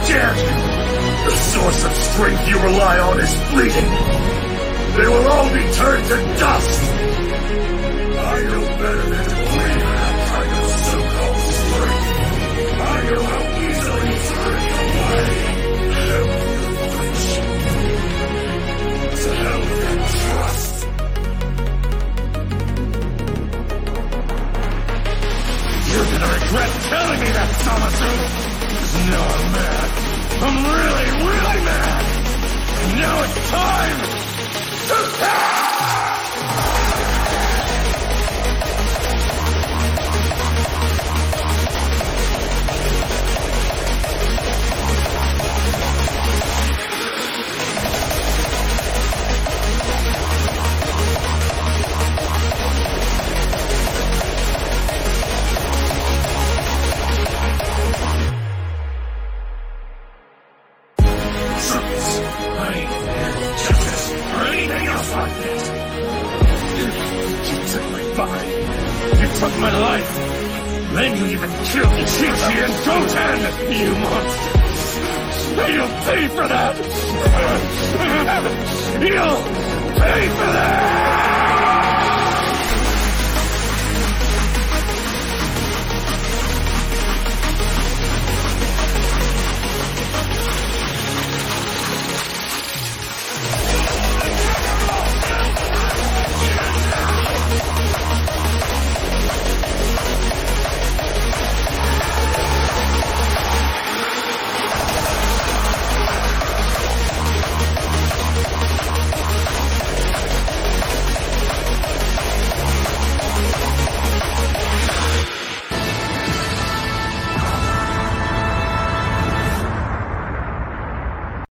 dare you! The source of strength you rely on is fleeting. They will all be turned to dust! I know better than to believe in that kind of so-called strength. I know how easily it's turning away. Hell with your friendship. To hell with that trust. You're gonna regret telling me that, Zamasu! No, I'm mad. I'm really, really mad! Now it's time to pass! Took my life. Then you even killed Chi-Chi and Goten, you monsters. You'll pay for that. You'll pay for that.